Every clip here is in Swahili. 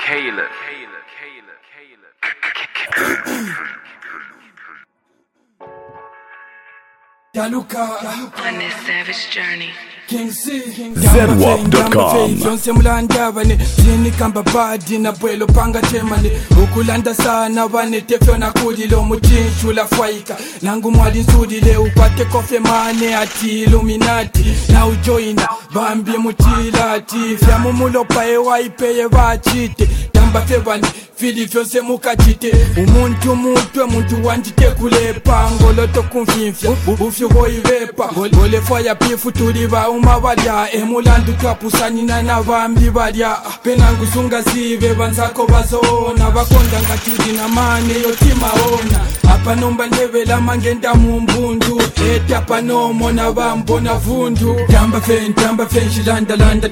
Daluka on this savage journey. King C ZWAP.com. Vyonse mulanda vane Zini kamba badi na bwelo panga temane Ukulanda sana vane tefyona kudilo muchinshu la fwaika Nangu mwali nsudile upate kofe mane ati Illuminati na ujoina vambi mutilati Fyamu mulopa ewa ipeye vachite Tamba fevane fili vyonse mukachite Umuntu wandite kulepa Ngoloto kumfimfya ufyo hoivepa Gole fwaya pifu tuliva umavalya Emulandu twapusanina na vambi valya Penangu sunga zive vanzako vazona Vakonda ngatudi na mane yotimaona Apa nomba ndevela mangenda mumbundu Eti apa nomo na vambo na vundu Tamba fe, shilanda landa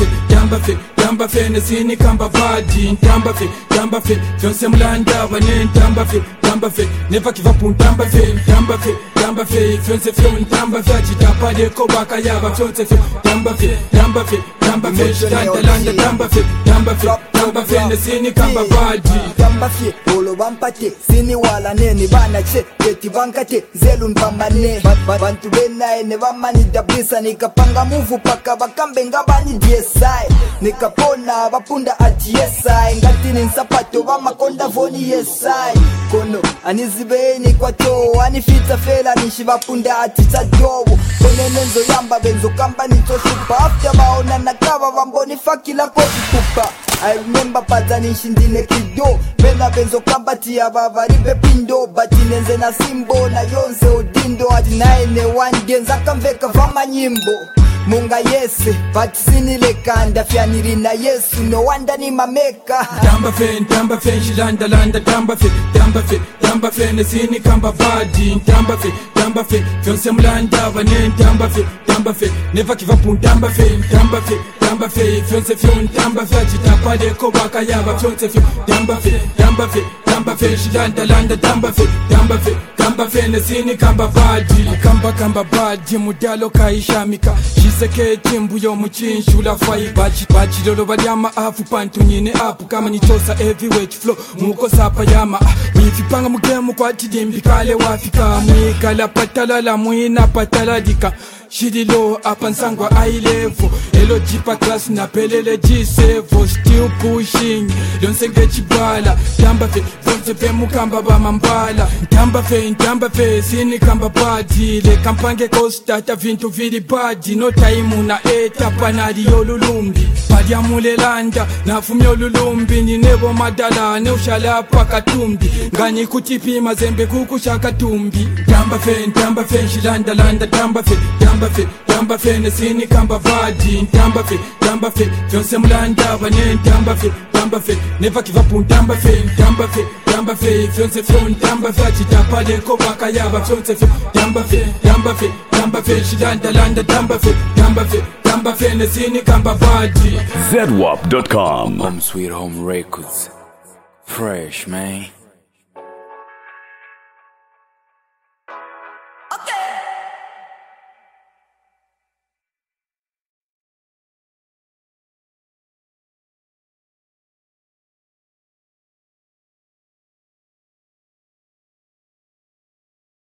Tamba fe, nesini kamba vadi Tamba fe, vyonse mulanda vane Tamba fe, neva kivapu Tamba fe, vyonse fyoni Tamba fe, achitapade kobaka yava Vyonse fe, Tamba fe, shilanda landa Tamba fe, nesini kamba vadi Tamba fe, olo vampate Sini wala neni vana che Keti vankate, zelu npambane Bantu bena ene vamani dabisa Nikapanga muvu paka vakambe ngabani DSI Nikapona vapunda ati yesai Ngatini nsapato vamakonda voni yesai Kono anizibeni kwa to Anifita fela nishi vapunda ati tadowo Kone nenzo yamba benzo kamba nitoshupa After vaona nakava vamboni fakila kofi kupa I remember pata nishindine kido Bena benzo kamba tia vavaribe pindo Bati nenze na simbo na yonze odindo Ati naene wangenza kamveka vama nyimbo Munga yese, but sinile kanda Fyaniri na yesu, no wanda ni mameka Tamba fe, shilanda landa Tamba fe, nesini kamba vadi Tamba fe, vyonse mulanda vane Tamba fe, neva kivapu Tamba fe, vyonse fyoni Tamba fe, achitapade kobaka yava Vyonse fyoni Tamba fe, shilanda landa Tamba fe, nesini kamba vadi Kamba vadi, mudalo kaishamika Shiseke timbu yo muchinshu la fai Bachi lolo valyama afu pantu nyine apu Kama nitosa heavyweight flow muko sapa yama Mwifipanga mugemu kwa tidimbi kale wafika Mwikala patala la muina patala dika Shidilo apa nsangwa high level Elo jipa class na pelele G7 Still pushing Donsenge chibala Tamba fe, vonse fe mukamba ba mambala Tamba fe, sini kamba badi Le kampange kostata vintu vili badi No time na eta panadi yolulumbi Padi ya mulelanda, nafumi yolulumbi Ninebo madala, neushala paka tumbi Ngani kutipi mazembe kukusha katumbi Tamba fe, shilanda landa Tamba fe, nesini kamba vadi Tamba fe, vyonse mulanda vane Tamba fe, neva kivapu Tamba fe, vyonse fyoni Tamba fe, achitapade kobaka yava Vyonse fe, Tamba fe, shilanda landa Tamba fe, nesini kamba vadi ZWAP.com. Home Sweet Home Records. Fresh, man.